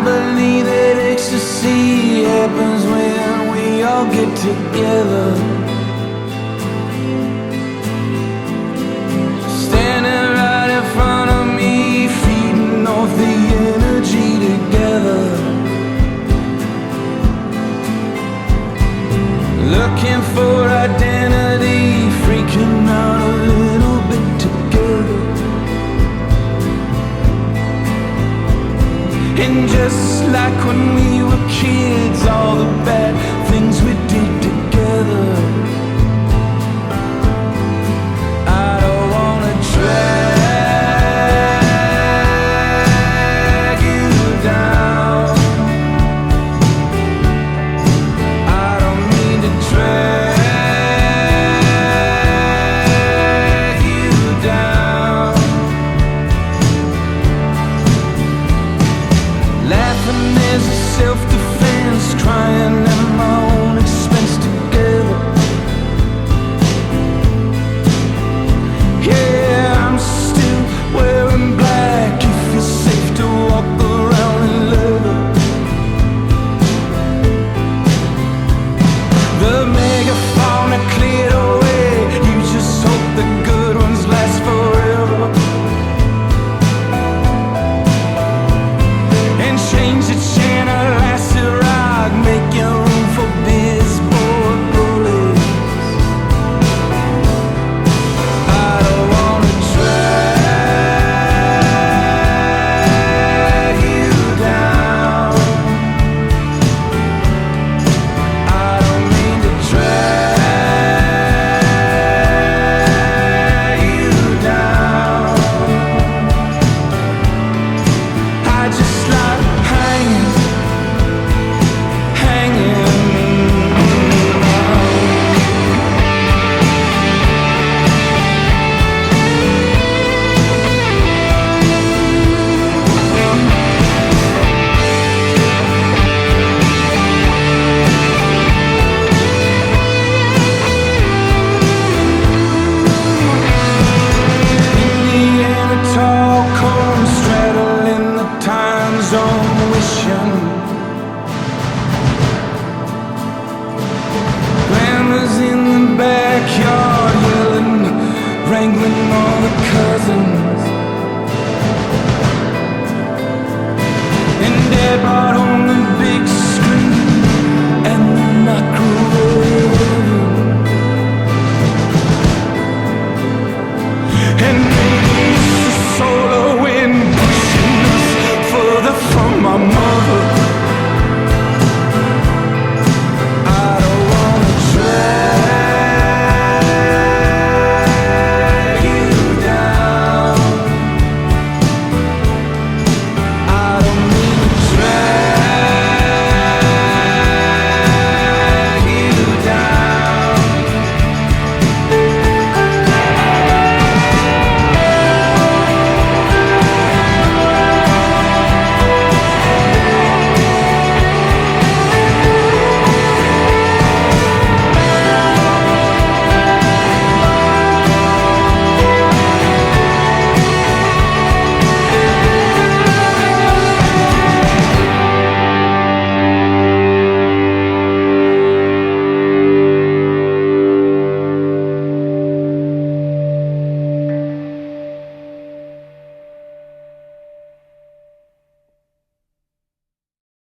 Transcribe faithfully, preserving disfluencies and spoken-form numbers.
believe that ecstasy happens when we all get together. Standing right in front of me, feeding off the energy together. Looking for identity, freaking out a little bit together. And just like when we were kids, all the bad things we did together. I don't wanna drag you down. I don't mean to drag you down. Laughing is a self-defense, crying at my own expense together. Yeah, I'm still wearing black. It feels safe to walk around in leather. The megaphone had cleared away. You just hope the good ones last forever. And change the channel, acid rock, making room for baseball bullets. I don't wanna drag you down. I don't mean to drag you down. I just like hanging, hanging Indiana tall corn straddling the time zone, wishing grandma's in the backyard yelling, wrangling all the cousins. And Dad brought